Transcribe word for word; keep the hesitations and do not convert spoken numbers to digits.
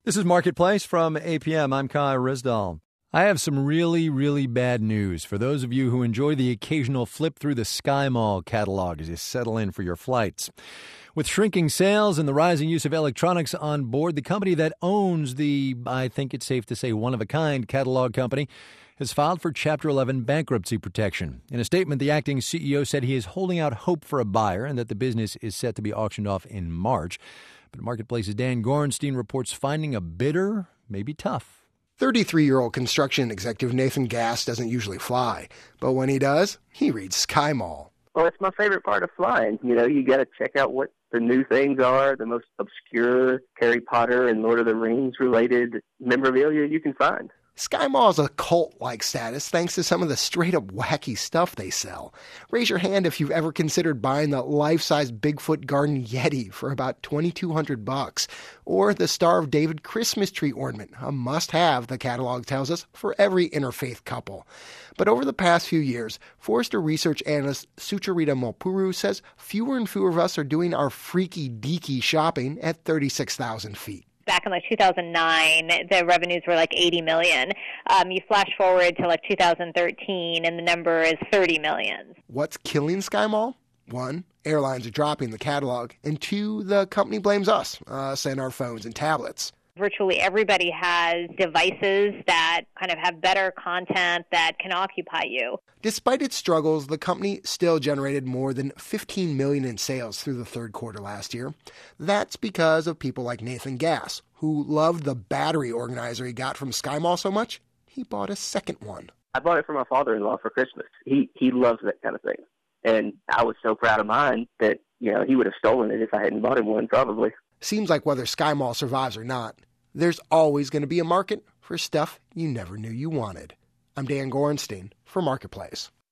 This is Marketplace from A P M. I'm Kai Risdall. I have some really, really bad news for those of you who enjoy the occasional flip through the SkyMall catalog as you settle in for your flights. With shrinking sales and the rising use of electronics on board, the company that owns the, I think it's safe to say, one-of-a-kind catalog company has filed for Chapter eleven bankruptcy protection. In a statement, the acting C E O said he is holding out hope for a buyer and that the business is set to be auctioned off in March. But Marketplace's Dan Gorenstein reports finding a bidder may be tough. thirty-three-year-old construction executive Nathan Gass doesn't usually fly, but when he does, he reads SkyMall. Well, it's my favorite part of flying. You know, you got to check out what the new things are, the most obscure Harry Potter and Lord of the Rings related memorabilia you can find. SkyMall has a cult-like status thanks to some of the straight-up wacky stuff they sell. Raise your hand if you've ever considered buying the life-size Bigfoot Garden Yeti for about twenty-two hundred bucks, or the Star of David Christmas tree ornament, a must-have, the catalog tells us, for every interfaith couple. But over the past few years, Forrester research analyst Sucharita Mulpuru says fewer and fewer of us are doing our freaky-deaky shopping at thirty-six thousand feet. Back in like two thousand nine, the revenues were like eighty million. Um, you flash forward to like two thousand thirteen, and the number is thirty million. What's killing SkyMall? One, airlines are dropping the catalog, and two, the company blames us, us and our phones and tablets. Virtually everybody has devices that kind of have better content that can occupy you. Despite its struggles, the company still generated more than fifteen million dollars in sales through the third quarter last year. That's because of people like Nathan Gass, who loved the battery organizer he got from SkyMall so much, he bought a second one. I bought it for my father-in-law for Christmas. He he loves that kind of thing. And I was so proud of mine that, you know, he would have stolen it if I hadn't bought him one, probably. Seems like whether SkyMall survives or not, there's always going to be a market for stuff you never knew you wanted. I'm Dan Gorenstein for Marketplace.